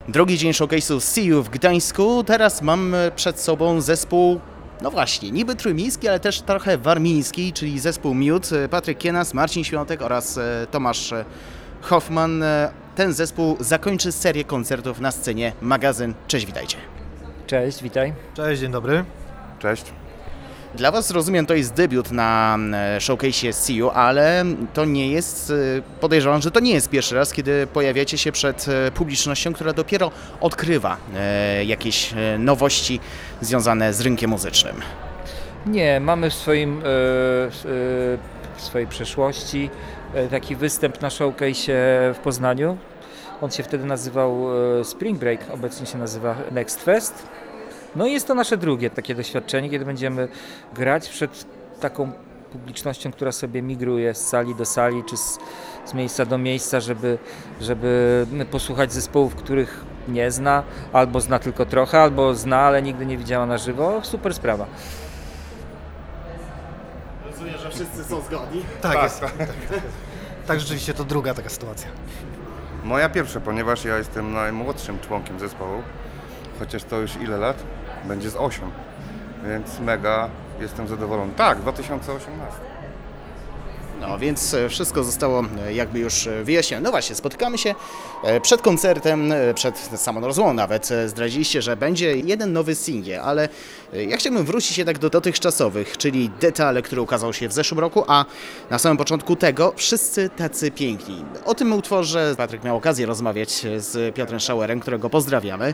Drugi dzień showcase'u See You w Gdańsku. Teraz mam przed sobą zespół, no właśnie, niby trójmiejski, ale też trochę warmiński, czyli zespół Miód. Patryk Kienas, Marcin Świątek oraz Tomasz Hoffman. Ten zespół zakończy serię koncertów na scenie Magazyn. Cześć, witajcie. Cześć, witaj. Cześć, dzień dobry. Cześć. Dla Was, rozumiem, to jest debiut na showcase'ie See You, ale to nie jest, podejrzewam, że to nie jest pierwszy raz, kiedy pojawiacie się przed publicznością, która dopiero odkrywa jakieś nowości związane z rynkiem muzycznym. Nie, mamy w swojej przeszłości taki występ na showcase'ie w Poznaniu. On się wtedy nazywał Spring Break, obecnie się nazywa Next Fest. No i jest to nasze drugie takie doświadczenie, kiedy będziemy grać przed taką publicznością, która sobie migruje z sali do sali, czy z miejsca do miejsca, żeby posłuchać zespołów, których nie zna, albo zna tylko trochę, albo zna, ale nigdy nie widziała na żywo. Super sprawa. Rozumiem, że wszyscy są zgodni. Tak, jest. Tak, rzeczywiście to druga taka sytuacja. Moja pierwsza, ponieważ ja jestem najmłodszym członkiem zespołu, chociaż to już ile lat? Będzie z 8, więc mega jestem zadowolony. Tak, 2018. No więc wszystko zostało jakby już wyjaśnione. No właśnie, spotykamy się przed koncertem, przed samą rozmową nawet. Zdradziliście, że będzie jeden nowy singiel, ale ja chciałbym wrócić jednak do dotychczasowych, czyli Detale, który ukazał się w zeszłym roku, a na samym początku tego Wszyscy tacy piękni. O tym utworze Patryk miał okazję rozmawiać z Piotrem Schauerem, którego pozdrawiamy.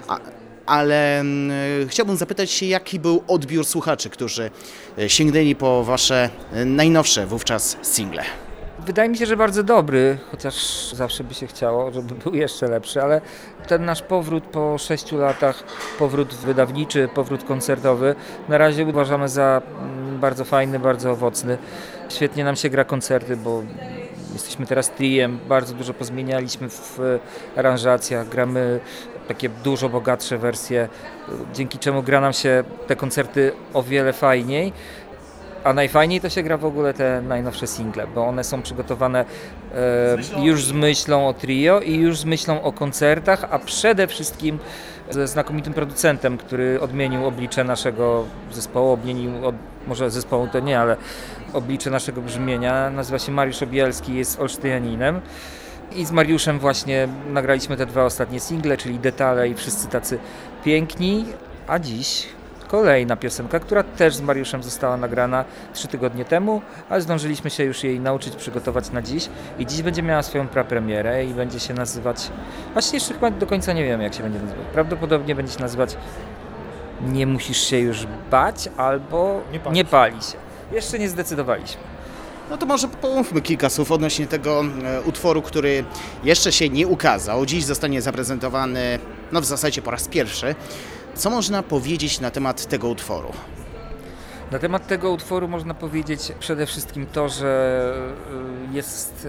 Ale chciałbym zapytać się, jaki był odbiór słuchaczy, którzy sięgnęli po Wasze najnowsze wówczas single. Wydaje mi się, że bardzo dobry, chociaż zawsze by się chciało, żeby był jeszcze lepszy, ale ten nasz powrót po 6 latach, powrót wydawniczy, powrót koncertowy, na razie uważamy za bardzo fajny, bardzo owocny. Świetnie nam się gra koncerty, bo jesteśmy teraz triem, bardzo dużo pozmienialiśmy w aranżacjach, gramy takie dużo bogatsze wersje, dzięki czemu gra nam się te koncerty o wiele fajniej. A najfajniej to się gra w ogóle te najnowsze single, bo one są przygotowane już z myślą o trio i już z myślą o koncertach, a przede wszystkim ze znakomitym producentem, który odmienił oblicze naszego zespołu, może zespołu to nie, ale oblicze naszego brzmienia. Nazywa się Mariusz Obielski, jest olsztyjaninem. I z Mariuszem właśnie nagraliśmy te dwa ostatnie single, czyli Detale i Wszyscy tacy piękni, a dziś kolejna piosenka, która też z Mariuszem została nagrana 3 tygodnie temu, ale zdążyliśmy się już jej nauczyć, przygotować na dziś i dziś będzie miała swoją prapremierę i będzie się nazywać, właśnie jeszcze chyba do końca nie wiem, jak się będzie nazywać, prawdopodobnie będzie się nazywać Nie musisz się już bać albo Nie pali się. Jeszcze nie zdecydowaliśmy. No to może pomówmy kilka słów odnośnie tego utworu, który jeszcze się nie ukazał. Dziś zostanie zaprezentowany, no w zasadzie po raz pierwszy. Co można powiedzieć na temat tego utworu? Na temat tego utworu można powiedzieć przede wszystkim to, że jest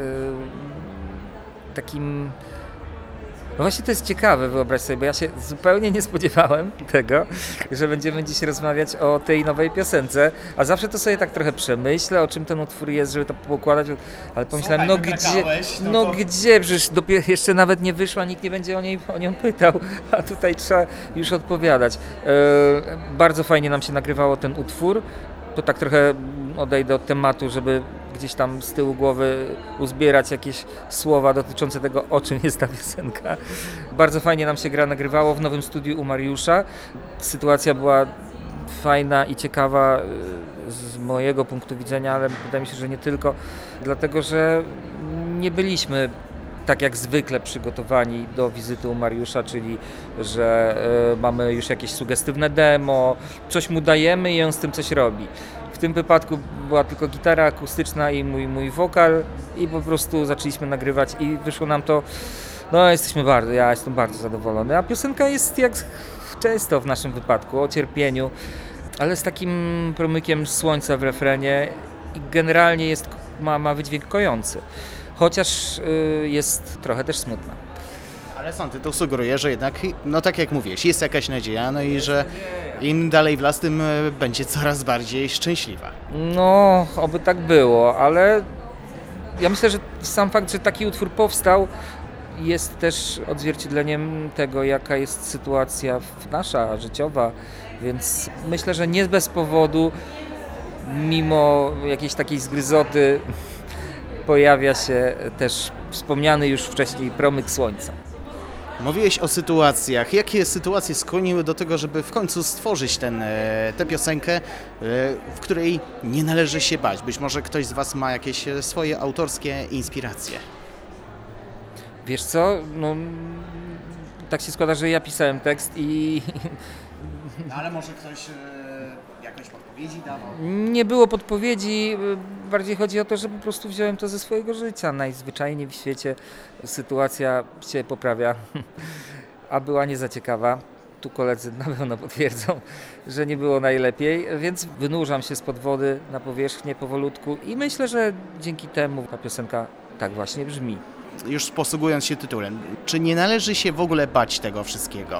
takim... No właśnie to jest ciekawe, wyobraź sobie, bo ja się zupełnie nie spodziewałem tego, że będziemy dziś rozmawiać o tej nowej piosence, a zawsze to sobie tak trochę przemyślę, o czym ten utwór jest, żeby to poukładać, ale pomyślałem, gdzie, przecież dopiero jeszcze nawet nie wyszła, nikt nie będzie o nią pytał, a tutaj trzeba już odpowiadać. Bardzo fajnie nam się nagrywało ten utwór. To tak trochę odejdę od tematu, żeby gdzieś tam z tyłu głowy uzbierać jakieś słowa dotyczące tego, o czym jest ta piosenka. Bardzo fajnie nam się nagrywało w nowym studiu u Mariusza. Sytuacja była fajna i ciekawa z mojego punktu widzenia, ale wydaje mi się, że nie tylko, dlatego że nie byliśmy tak jak zwykle przygotowani do wizyty u Mariusza, czyli że mamy już jakieś sugestywne demo, coś mu dajemy i on z tym coś robi. W tym wypadku była tylko gitara akustyczna i mój wokal i po prostu zaczęliśmy nagrywać i wyszło nam to, no ja jestem bardzo zadowolony, a piosenka jest jak często w naszym wypadku o cierpieniu, ale z takim promykiem słońca w refrenie i generalnie ma wydźwięk kojący. Chociaż jest trochę też smutna. Ale sąd to sugeruje, że jednak, no tak jak mówisz, jest jakaś nadzieja, no i że im dalej w las, tym będzie coraz bardziej szczęśliwa. No, oby tak było, ale ja myślę, że sam fakt, że taki utwór powstał, jest też odzwierciedleniem tego, jaka jest sytuacja nasza, życiowa, więc myślę, że nie bez powodu, mimo jakiejś takiej zgryzoty, pojawia się też wspomniany już wcześniej promyk słońca. Mówiłeś o sytuacjach. Jakie sytuacje skłoniły do tego, żeby w końcu stworzyć tę piosenkę, w której nie należy się bać? Być może ktoś z Was ma jakieś swoje autorskie inspiracje. Wiesz co, no, tak się składa, że ja pisałem tekst i No ale może ktoś jakąś podpowiedzi dawał? nie było podpowiedzi, bardziej chodzi o to, że po prostu wziąłem to ze swojego życia. Najzwyczajniej w świecie sytuacja się poprawia, a była nie za ciekawa. Tu koledzy na pewno potwierdzą, że nie było najlepiej, więc wynurzam się spod wody na powierzchnię powolutku i myślę, że dzięki temu ta piosenka tak właśnie brzmi. Już posługując się tytułem, czy nie należy się w ogóle bać tego wszystkiego?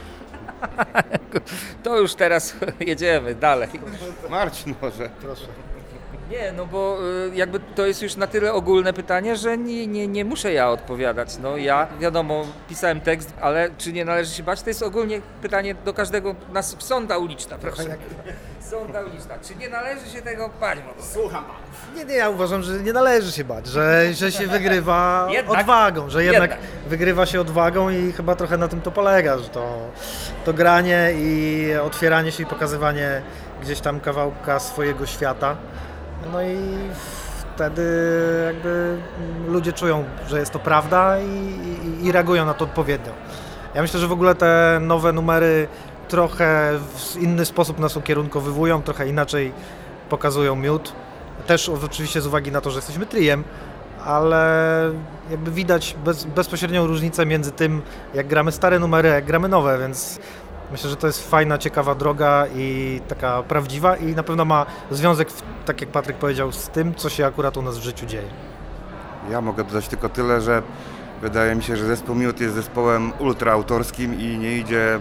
To już teraz jedziemy dalej. Marcin może. Proszę. Nie, no bo jakby to jest już na tyle ogólne pytanie, że nie muszę ja odpowiadać. No ja, wiadomo, pisałem tekst, ale czy nie należy się bać, to jest ogólnie pytanie do każdego nas. Sonda uliczna, proszę. Sonda uliczna. Czy nie należy się tego bać? Słucham. Nie, ja uważam, że nie należy się bać, że się wygrywa Jednak. odwagą, że jednak Jednak. wygrywa się odwagą i chyba trochę na tym to polega, że to granie i otwieranie się i pokazywanie gdzieś tam kawałka swojego świata. No i wtedy jakby ludzie czują, że jest to prawda i reagują na to odpowiednio. Ja myślę, że w ogóle te nowe numery trochę w inny sposób nas ukierunkowywują, trochę inaczej pokazują miód. Też oczywiście z uwagi na to, że jesteśmy triem, ale jakby widać bezpośrednią różnicę między tym, jak gramy stare numery, a jak gramy nowe, więc myślę, że to jest fajna, ciekawa droga i taka prawdziwa i na pewno ma związek, tak jak Patryk powiedział, z tym, co się akurat u nas w życiu dzieje. Ja mogę dodać tylko tyle, że wydaje mi się, że zespół Miód jest zespołem ultraautorskim i nie idzie,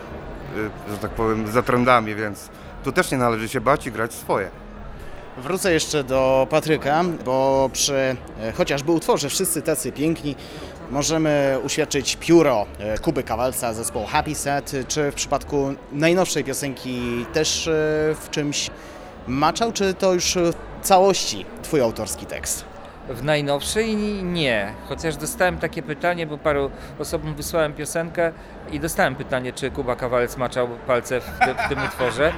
że tak powiem, za trendami, więc tu też nie należy się bać i grać swoje. Wrócę jeszcze do Patryka, bo przy chociażby utworze Wszyscy tacy piękni możemy uświadczyć pióro Kuby Kawalca, zespołu Happy Sad. Czy w przypadku najnowszej piosenki też w czymś maczał, czy to już w całości Twój autorski tekst? W najnowszej nie, chociaż dostałem takie pytanie, bo paru osobom wysłałem piosenkę i dostałem pytanie, czy Kuba Kawalec maczał palce w tym utworze.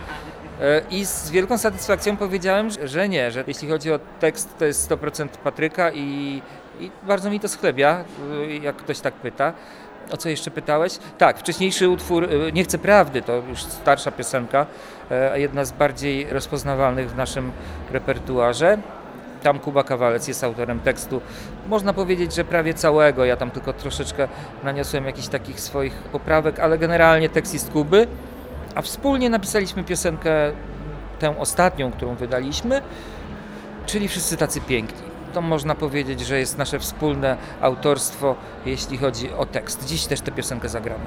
I z wielką satysfakcją powiedziałem, że nie, że jeśli chodzi o tekst, to jest 100% Patryka i bardzo mi to schlebia, jak ktoś tak pyta. O co jeszcze pytałeś? Tak, wcześniejszy utwór Nie chcę prawdy, to już starsza piosenka, jedna z bardziej rozpoznawalnych w naszym repertuarze. Tam Kuba Kawalec jest autorem tekstu. Można powiedzieć, że prawie całego, ja tam tylko troszeczkę naniosłem jakichś takich swoich poprawek, ale generalnie tekst jest Kuby. A wspólnie napisaliśmy piosenkę, tę ostatnią, którą wydaliśmy, czyli Wszyscy tacy piękni. To można powiedzieć, że jest nasze wspólne autorstwo, jeśli chodzi o tekst. Dziś też tę piosenkę zagramy.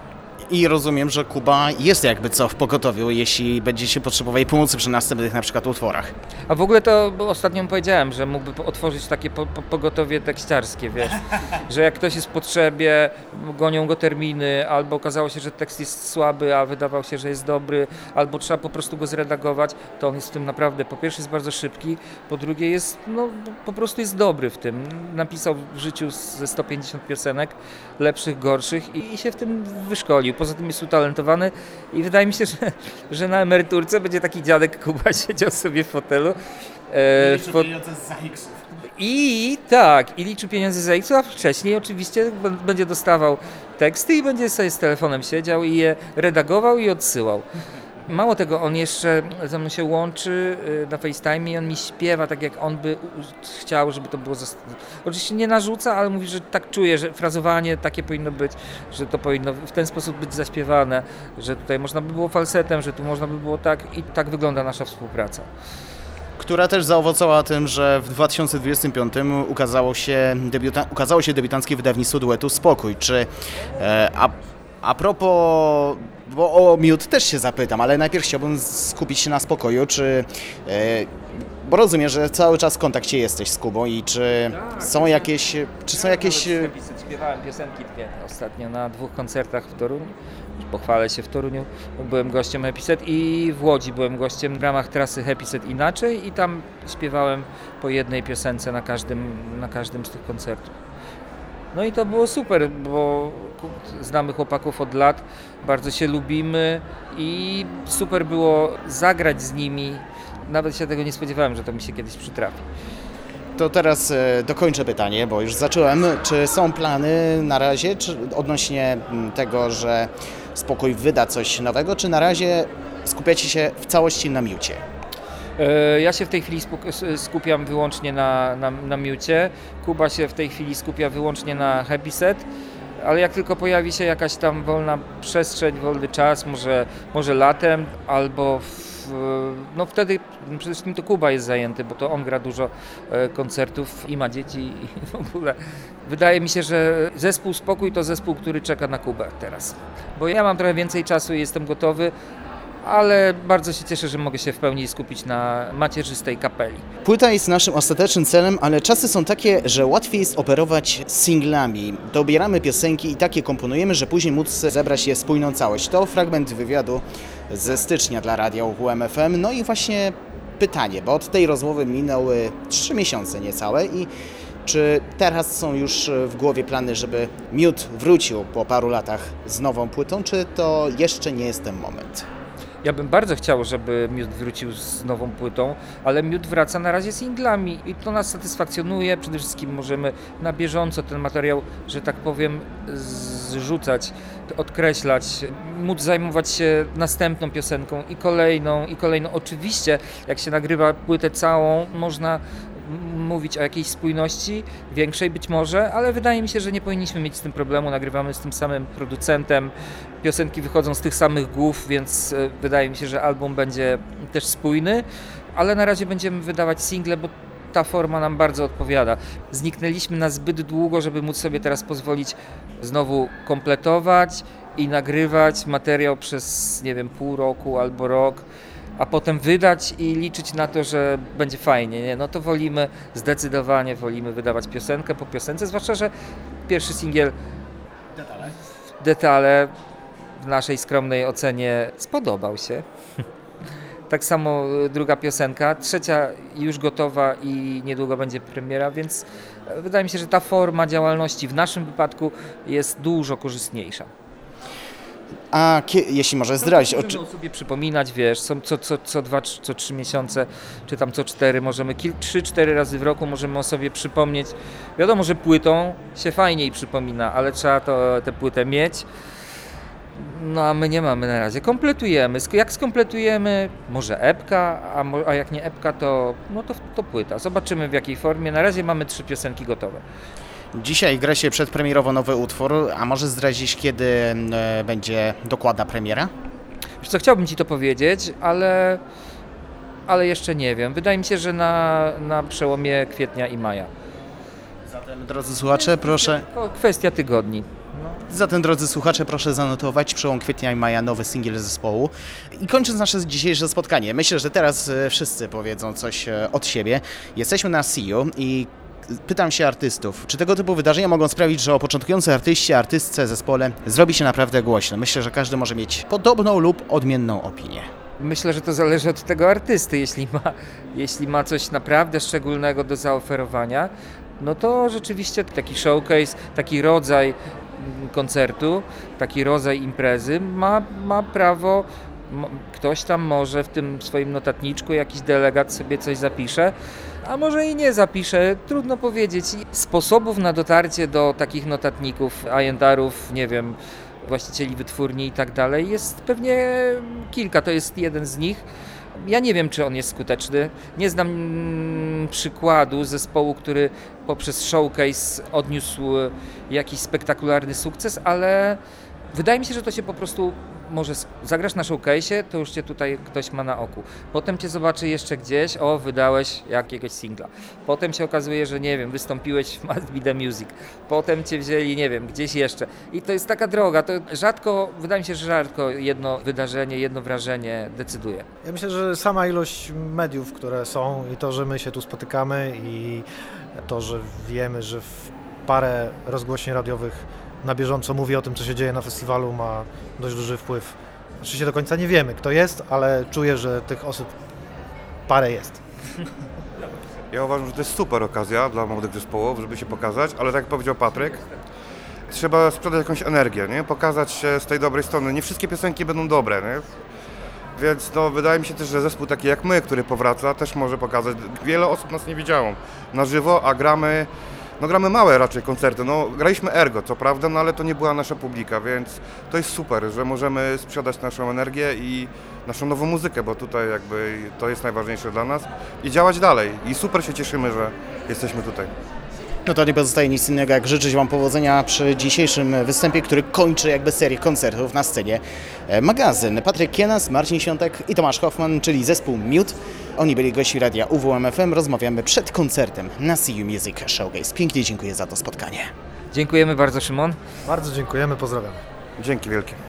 I rozumiem, że Kuba jest jakby co w pogotowiu, jeśli będziecie potrzebowali pomocy przy następnych na przykład utworach. A w ogóle to ostatnio powiedziałem, że mógłby otworzyć takie pogotowie tekściarskie, wiesz, że jak ktoś jest w potrzebie, gonią go terminy, albo okazało się, że tekst jest słaby, a wydawał się, że jest dobry, albo trzeba po prostu go zredagować, to on jest w tym naprawdę, po pierwsze jest bardzo szybki, po drugie jest, no po prostu jest dobry w tym. Napisał w życiu ze 150 piosenek, lepszych, gorszych i się w tym wyszkolił. Poza tym jest utalentowany i wydaje mi się, że na emeryturce będzie taki dziadek Kuba siedział sobie w fotelu. I tak, i liczył pieniądze za X, a wcześniej oczywiście będzie dostawał teksty i będzie sobie z telefonem siedział i je redagował i odsyłał. Mało tego, on jeszcze ze mną się łączy na FaceTime i on mi śpiewa tak, jak on by chciał, żeby to było... Oczywiście nie narzuca, ale mówi, że tak czuje, że frazowanie takie powinno być, że to powinno w ten sposób być zaśpiewane, że tutaj można by było falsetem, że tu można by było tak i tak wygląda nasza współpraca. Która też zaowocowała tym, że w 2025 ukazało się debiutanckie wydawnictwo duetu Spokój. Czy a propos, bo o Miód też się zapytam, ale najpierw chciałbym skupić się na Spokoju. Czy Bo rozumiem, że cały czas w kontakcie jesteś z Kubą i czy są jakieś... Śpiewałem piosenki dwie ostatnio na 2 koncertach w Toruniu. Pochwalę się, w Toruniu byłem gościem Happy Set i w Łodzi byłem gościem w ramach trasy Happy Set Inaczej i tam śpiewałem po jednej piosence na każdym z tych koncertów. No i to było super, bo znamy chłopaków od lat, bardzo się lubimy i super było zagrać z nimi. Nawet się tego nie spodziewałem, że to mi się kiedyś przytrafi. To teraz dokończę pytanie, bo już zacząłem. Czy są plany na razie odnośnie tego, że Spokój wyda coś nowego, czy na razie skupiacie się w całości na Miucie? Ja się w tej chwili skupiam wyłącznie na Miucie, Kuba się w tej chwili skupia wyłącznie na Happy Set, ale jak tylko pojawi się jakaś tam wolna przestrzeń, wolny czas, może latem albo no wtedy przede wszystkim to Kuba jest zajęty, bo to on gra dużo koncertów i ma dzieci i w ogóle. Wydaje mi się, że zespół Spokój to zespół, który czeka na Kubę teraz. Bo ja mam trochę więcej czasu i jestem gotowy, ale bardzo się cieszę, że mogę się w pełni skupić na macierzystej kapeli. Płyta jest naszym ostatecznym celem, ale czasy są takie, że łatwiej jest operować singlami. Dobieramy piosenki i takie komponujemy, że później móc zebrać je w spójną całość. To fragment wywiadu ze stycznia dla Radia UWM FM. No i właśnie pytanie, bo od tej rozmowy minęły 3 miesiące niecałe i czy teraz są już w głowie plany, żeby Miód wrócił po paru latach z nową płytą, czy to jeszcze nie jest ten moment? Ja bym bardzo chciał, żeby Miód wrócił z nową płytą, ale Miód wraca na razie singlami i to nas satysfakcjonuje. Przede wszystkim możemy na bieżąco ten materiał, że tak powiem, zrzucać, odkreślać, móc zajmować się następną piosenką i kolejną, i kolejną. Oczywiście, jak się nagrywa płytę całą, można mówić o jakiejś spójności, większej być może, ale wydaje mi się, że nie powinniśmy mieć z tym problemu. Nagrywamy z tym samym producentem, piosenki wychodzą z tych samych głów, więc wydaje mi się, że album będzie też spójny, ale na razie będziemy wydawać single, bo ta forma nam bardzo odpowiada. Zniknęliśmy na zbyt długo, żeby móc sobie teraz pozwolić znowu kompletować i nagrywać materiał przez, nie wiem, pół roku albo rok, a potem wydać i liczyć na to, że będzie fajnie. Nie? No to zdecydowanie wolimy wydawać piosenkę po piosence, zwłaszcza, że pierwszy singiel Detale w naszej skromnej ocenie spodobał się. Tak samo druga piosenka, trzecia już gotowa i niedługo będzie premiera, więc wydaje mi się, że ta forma działalności w naszym wypadku jest dużo korzystniejsza. A jeśli może zdradzić... Możemy sobie przypominać, wiesz, co 2, co 3 miesiące, czy tam co 4, możemy 3-4 razy w roku możemy o sobie przypomnieć. Wiadomo, że płytą się fajniej przypomina, ale trzeba tę płytę mieć. No a my nie mamy na razie. Kompletujemy. Jak skompletujemy, może epka, a jak nie epka, to płyta. Zobaczymy w jakiej formie. Na razie mamy 3 piosenki gotowe. Dzisiaj gra się przedpremierowo nowy utwór, a może zdradzić, kiedy będzie dokładna premiera? Wiesz co, chciałbym Ci to powiedzieć, ale jeszcze nie wiem. Wydaje mi się, że na przełomie kwietnia i maja. Zatem, drodzy słuchacze, proszę... Kwestia tygodni. Zatem, drodzy słuchacze, proszę zanotować przełom kwietnia i maja nowy singiel zespołu. I kończąc nasze dzisiejsze spotkanie, myślę, że teraz wszyscy powiedzą coś od siebie. Jesteśmy na See You i pytam się artystów, czy tego typu wydarzenia mogą sprawić, że o początkujący artystce, zespole zrobi się naprawdę głośno. Myślę, że każdy może mieć podobną lub odmienną opinię. Myślę, że to zależy od tego artysty. Jeśli ma coś naprawdę szczególnego do zaoferowania, no to rzeczywiście taki showcase, taki rodzaj koncertu, taki rodzaj imprezy ma prawo, ktoś tam może w tym swoim notatniczku, jakiś delegat sobie coś zapisze, a może i nie zapisze, trudno powiedzieć. Sposobów na dotarcie do takich notatników, ajentarów, nie wiem, właścicieli wytwórni i tak dalej jest pewnie kilka, to jest jeden z nich. Ja nie wiem, czy on jest skuteczny. Nie znam przykładu zespołu, który poprzez showcase odniósł jakiś spektakularny sukces, ale wydaje mi się, że to się po prostu może zagrasz na showcase'ie, to już cię tutaj ktoś ma na oku. Potem cię zobaczy jeszcze gdzieś, o, wydałeś jakiegoś singla. Potem się okazuje, że nie wiem, wystąpiłeś w Must Be The Music. Potem cię wzięli, nie wiem, gdzieś jeszcze. I to jest taka droga, to rzadko, wydaje mi się, że rzadko jedno wydarzenie, jedno wrażenie decyduje. Ja myślę, że sama ilość mediów, które są i to, że my się tu spotykamy i to, że wiemy, że w parę rozgłośni radiowych na bieżąco mówi o tym, co się dzieje na festiwalu, ma dość duży wpływ. Oczywiście do końca nie wiemy, kto jest, ale czuję, że tych osób parę jest. Ja uważam, że to jest super okazja dla młodych zespołów, żeby się pokazać, ale tak jak powiedział Patryk, trzeba sprzedać jakąś energię, nie? Pokazać się z tej dobrej strony. Nie wszystkie piosenki będą dobre, nie? Więc no, wydaje mi się też, że zespół taki jak my, który powraca, też może pokazać. Wiele osób nas nie widziało na żywo, a gramy małe raczej koncerty. No, graliśmy Ergo, co prawda, no ale to nie była nasza publika, więc to jest super, że możemy sprzedać naszą energię i naszą nową muzykę, bo tutaj jakby to jest najważniejsze dla nas i działać dalej. I super się cieszymy, że jesteśmy tutaj. No to nie pozostaje nic innego, jak życzyć Wam powodzenia przy dzisiejszym występie, który kończy jakby serię koncertów na scenie Magazyn. Patryk Kienas, Marcin Świątek i Tomasz Hoffman, czyli zespół Miód. Oni byli gości radia UWMFM. Rozmawiamy przed koncertem na See You Music Showcase. Pięknie dziękuję za to spotkanie. Dziękujemy bardzo, Szymon. Bardzo dziękujemy, pozdrawiam. Dzięki wielkie.